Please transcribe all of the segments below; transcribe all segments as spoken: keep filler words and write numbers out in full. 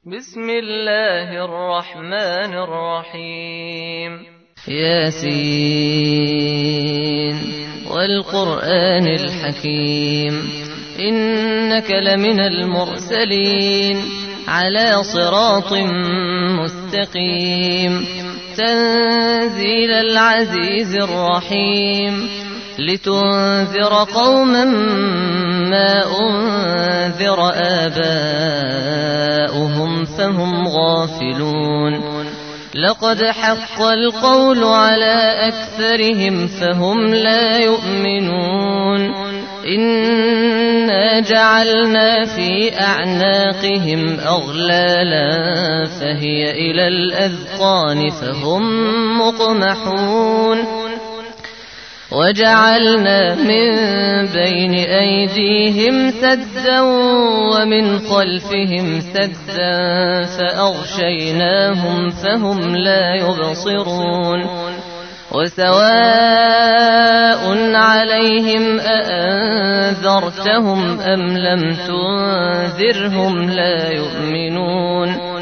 بسم الله الرحمن الرحيم. ياسين والقرآن الحكيم إنك لمن المرسلين على صراط مستقيم تنزيل العزيز الرحيم لتنذر قوما ما أنذر آباؤهم فهم غافلون لقد حق القول على أكثرهم فهم لا يؤمنون إنا جعلنا في أعناقهم أغلالا فهي إلى الأذقان فهم مقمحون وجعلنا من بين أيديهم سدا ومن خلفهم سدا فأغشيناهم فهم لا يبصرون وسواء عليهم أأنذرتهم أم لم تنذرهم لا يؤمنون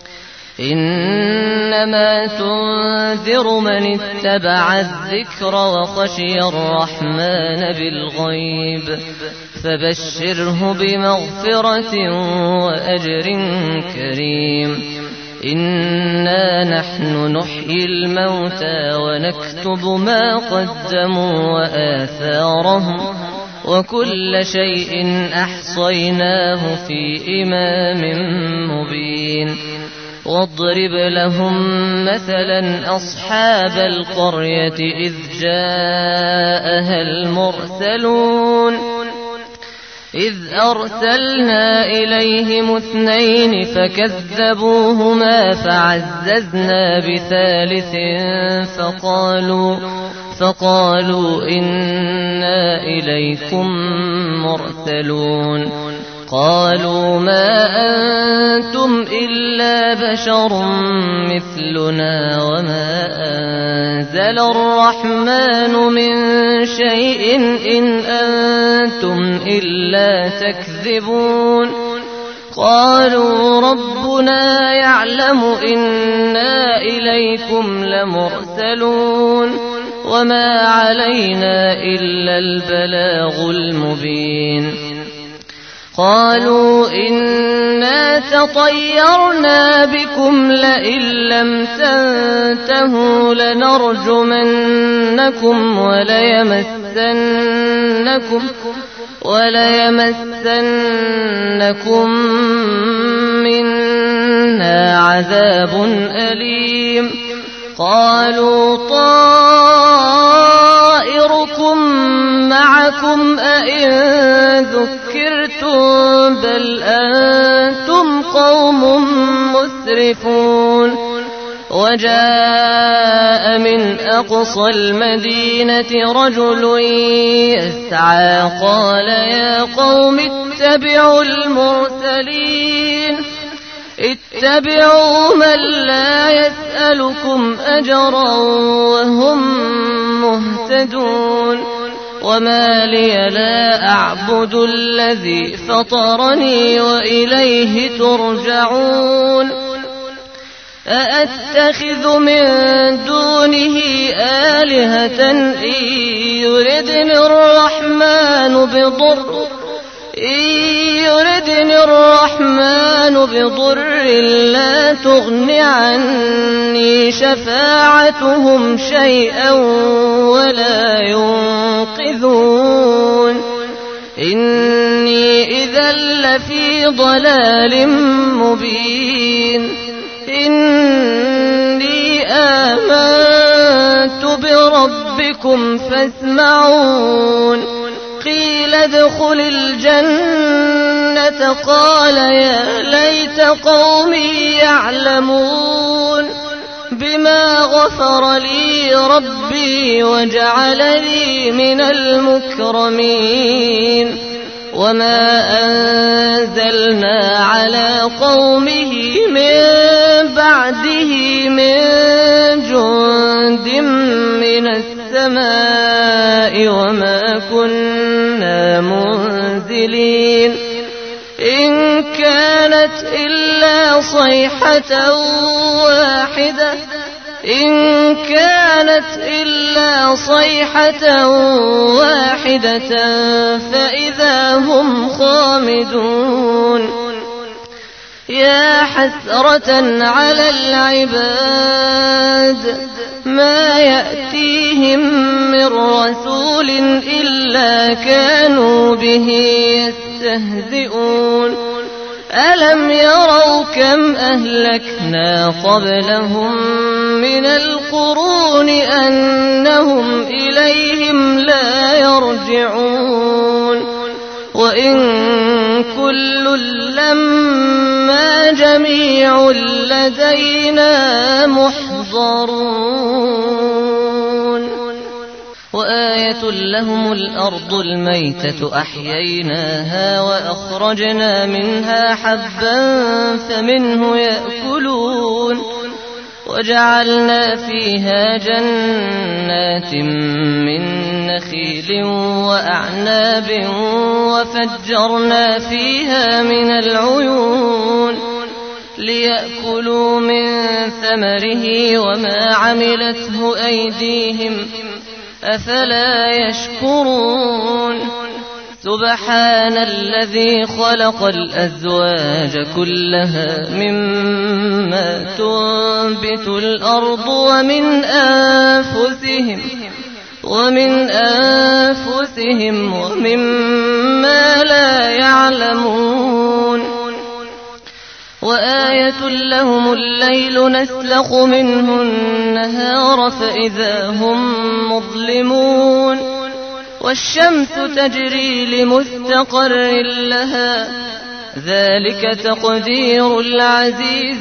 إنما تنذر من اتبع الذكر وخشي الرحمن بالغيب فبشره بمغفرة وأجر كريم. إنا نحن نحيي الموتى ونكتب ما قدموا وآثارهم وكل شيء أحصيناه في إمام مبين. واضرب لهم مثلا أصحاب القرية إذ جاءها المرسلون إذ أرسلنا إليهم اثنين فكذبوهما فعززنا بثالث فقالوا فقالوا إنا إليكم مرسلون قالوا ما أنتم إلا بشر مثلنا وما أنزل الرحمن من شيء إن أنتم إلا تكذبون. قالوا ربنا يعلم إنا إليكم لمرسلون وما علينا إلا البلاغ المبين. قالوا إنا تطيرنا بكم لئن لم تنتهوا لنرجمنكم وليمسنكم وليمسنكم منا عذاب أليم. قالوا طائركم معكم أئن ذكرتم بل أنتم قوم مسرفون. وجاء من أقصى المدينة رجل يسعى قال يا قوم اتبعوا المرسلين اتبعوا من لا يسألكم أجرا وهم مهتدون. وما لي لا أعبد الذي فطرني وإليه ترجعون. أأتخذ من دونه آلهة إن يردني الرحمن بضر إن يردني الرحمن بضر لا تغن عني شفاعتهم شيئا ولا ينقذون. إني إذا لفي ضلال مبين. إني آمنت بربكم فاسمعون. قيل ادخل الجنة قال يا ليت قومي يعلمون بما غفر لي ربي وجعلني من المكرمين. وما أنزلنا على قومه من بعده من جند من السماء وما كنا منزلين. إن كانت إلا صيحة واحدة إن كانت إلا صيحة واحدة فإذا هم خامدون يا حسرة على العباد ما يأتيهم من رسول إلا كانوا به يستهزئون ألم يروا كم أهلكنا قبلهم من القرون أنهم إليهم لا يرجعون وإن كل لما جميع لدينا محضرون وآية لهم الأرض الميتة أحييناها وأخرجنا منها حبا فمنه يأكلون وجعلنا فيها جنات من نخيل وأعناب وفجرنا فيها من العيون ليأكلوا من ثمره وما عملته أيديهم أفلا يشكرون سبحان الذي خلق الأزواج كلها مما تنبت الأرض ومن أنفسهم ومن أنفسهم ومما لا يعلمون وآية لهم الليل نسلخ منه النهار فإذا هم مظلمون والشمس تجري لمستقر لها ذلك تقدير العزيز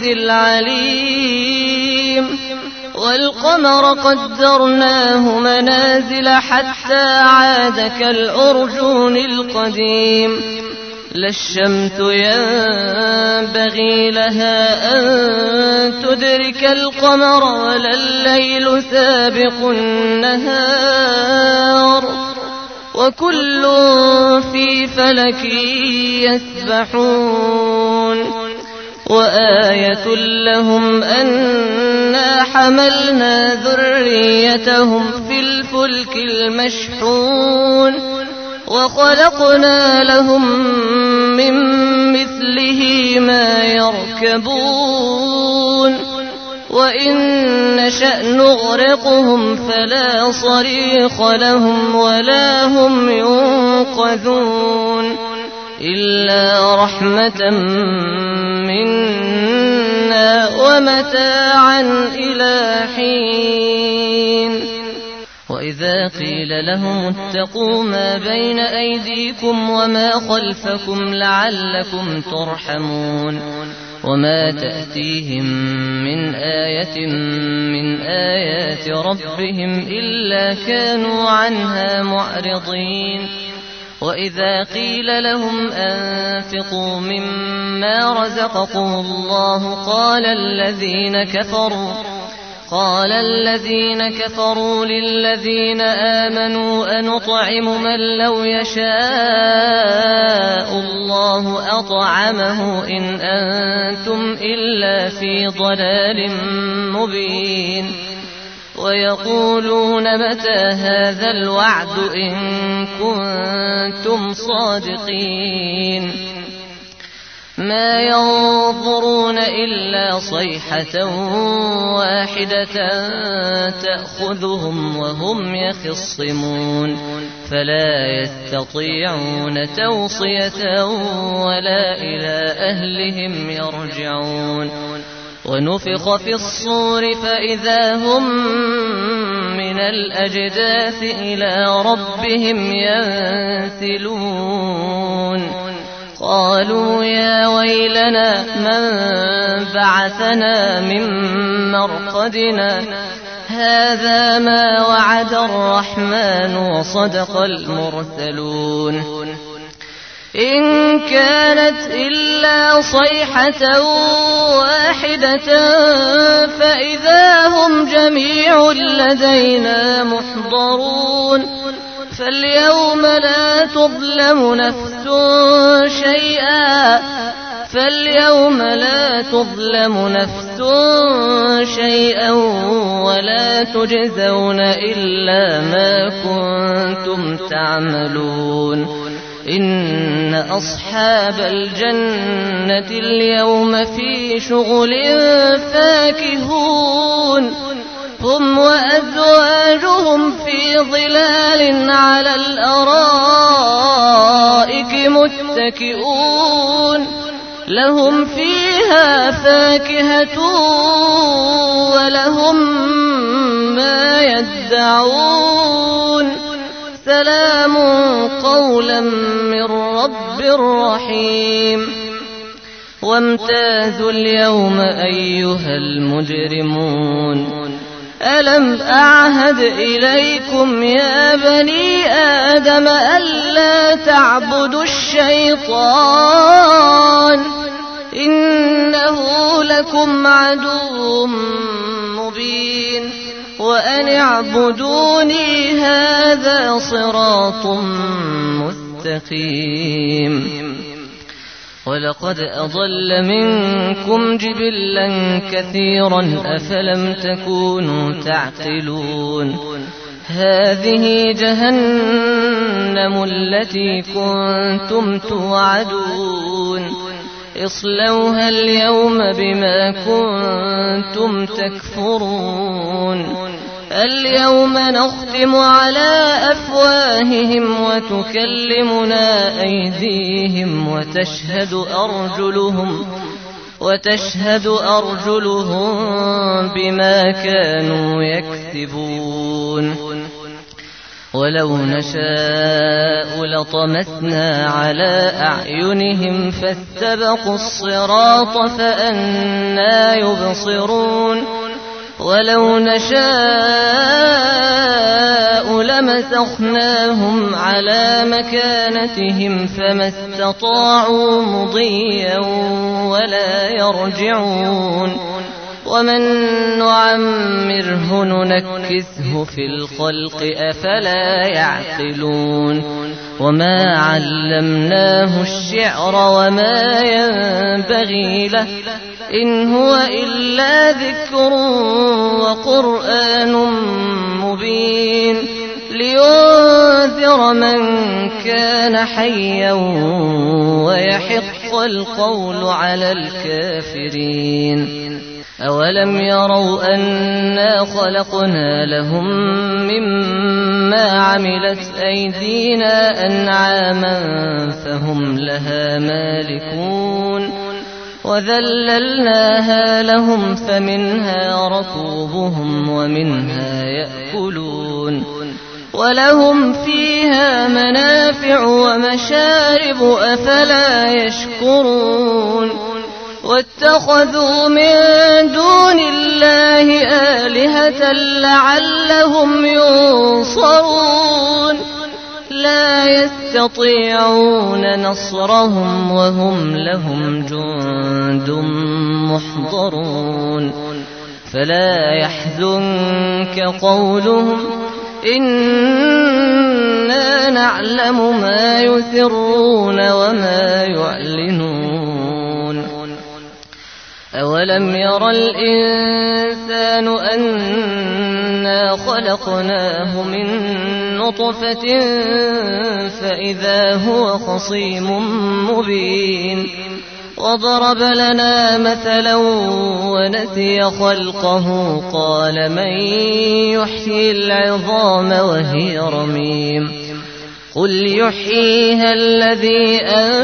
العليم والقمر قدرناه منازل حتى عاد كالأرجون القديم لا الشمس ينبغي لها أن تدرك القمر ولا الليل سابق النهار وكل في فلك يسبحون وآية لهم أنا حملنا ذريتهم في الفلك المشحون وخلقنا لهم من مثله ما يركبون وإن نشأ نغرقهم فلا صريخ لهم ولا هم ينقذون إلا رحمة منا ومتاعا إلى حين وإذا قيل لهم اتقوا ما بين أيديكم وما خلفكم لعلكم ترحمون وما تأتيهم من آية من آيات ربهم إلا كانوا عنها معرضين وإذا قيل لهم أنفقوا مما رزقكم الله قال الذين كفروا قال الذين كفروا للذين آمنوا أنطعم من لو يشاء الله أطعمه إن أنتم إلا في ضلال مبين ويقولون متى هذا الوعد إن كنتم صادقين ما ينظرون إلا صيحة واحدة تأخذهم وهم يخصمون فلا يستطيعون توصية ولا إلى أهلهم يرجعون ونفخ في الصور فإذا هم من الأجداث إلى ربهم ينسلون قالوا يا ويلنا من بعثنا من مرقدنا هذا ما وعد الرحمن وصدق المرسلون إن كانت إلا صيحة واحدة فإذا هم جميع لدينا محضرون فاليوم لا تظلم نفس شيئا فاليوم لا تظلم نفس شيئا ولا تجزون إلا ما كنتم تعملون إن أصحاب الجنة اليوم في شغل فاكهون هم وأزواجهم في ظلال على الأرائك متكئون لهم فيها فاكهة ولهم ما يدعون سلام قولا من رب رحيم وامتازوا اليوم أيها المجرمون ألم أعهد إليكم يا بني آدم ألا تعبدوا الشيطان إنه لكم عدو مبين وأن اعبدوني هذا صراط مستقيم ولقد أضل منكم جبلا كثيرا أفلم تكونوا تعقلون هذه جهنم التي كنتم توعدون اصلوها اليوم بما كنتم تكفرون اليوم نختم على أفواههم وتكلمنا أيديهم وتشهد أرجلهم وتشهد أرجلهم بما كانوا يكسبون ولو نشاء لطمسنا على أعينهم فاستبقوا الصراط فأنى يبصرون ولو نشاء لمسخناهم على مكانتهم فما استطاعوا مضيا ولا يرجعون ومن نعمره ننكسه في الخلق أفلا يعقلون وما علمناه الشعر وما ينبغي له إن هو إلا ذكر وقرآن مبين لينذر من كان حيا ويحق القول على الكافرين أولم يروا أنا خلقنا لهم مما عملت أيدينا أنعاما فهم لها مالكون وذللناها لهم فمنها ركوبهم ومنها يأكلون ولهم فيها منافع ومشارب أفلا يشكرون واتخذوا من دون الله آلهة لعلهم ينصرون لا يستطيعون نصرهم وهم لهم جند محضرون فلا يحزنك قولهم إنا نعلم ما يسرون وما يعلنون أولم ير الإنسان أنا خلقناه من نطفة فإذا هو خصيم مبين وضرب لنا مثلا ونسي خلقه قال من يحيي العظام وهي رميم قل يحييها الذي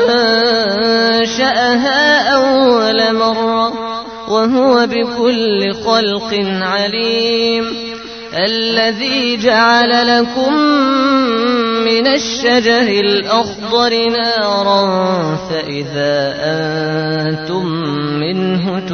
أنشأها أول مرة وهو بكل خلق عليم الذي جعل لكم من الشجر الأخضر نارا فإذا أنتم منه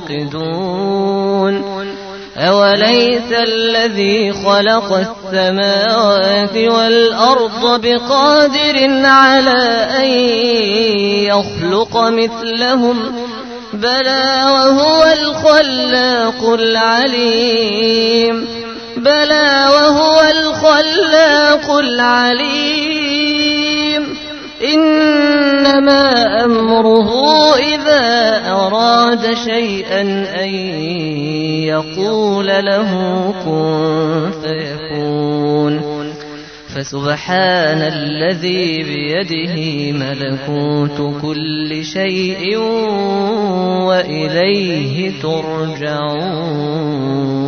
توقدون أوليس الذي خلق السماوات والأرض بقادر على أن يخلق مثلهم بلى وهو الخلاق العليم بلى وهو الخلاق العليم إن إنما أمره إذا أراد شيئا أن يقول له كن فيكون فسبحان الذي بيده ملكوت كل شيء وإليه ترجعون